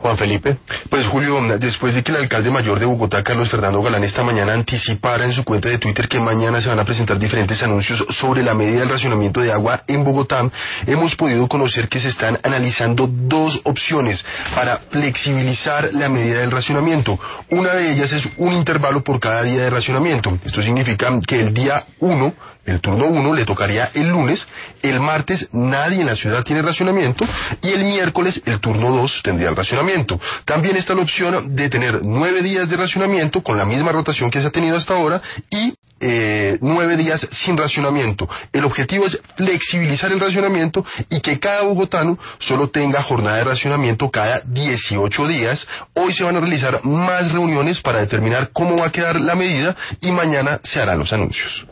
Juan Felipe. Pues Julio, después de que el alcalde mayor de Bogotá, Carlos Fernando Galán, esta mañana anticipara en su cuenta de Twitter que mañana se van a presentar diferentes anuncios sobre la medida del racionamiento de agua en Bogotá, hemos podido conocer que se están analizando dos opciones para flexibilizar la medida del racionamiento. Una de ellas es un intervalo por cada día de racionamiento. Esto significa que el día 1, el turno 1, le tocaría el lunes, el martes nadie en la ciudad tiene racionamiento y el miércoles el turno 2 tendría el racionamiento. También está la opción de tener 9 días de racionamiento con la misma rotación que se ha tenido hasta ahora y 9 días sin racionamiento. El objetivo es flexibilizar el racionamiento y que cada bogotano solo tenga jornada de racionamiento cada 18 días. Hoy se van a realizar más reuniones para determinar cómo va a quedar la medida y mañana se harán los anuncios.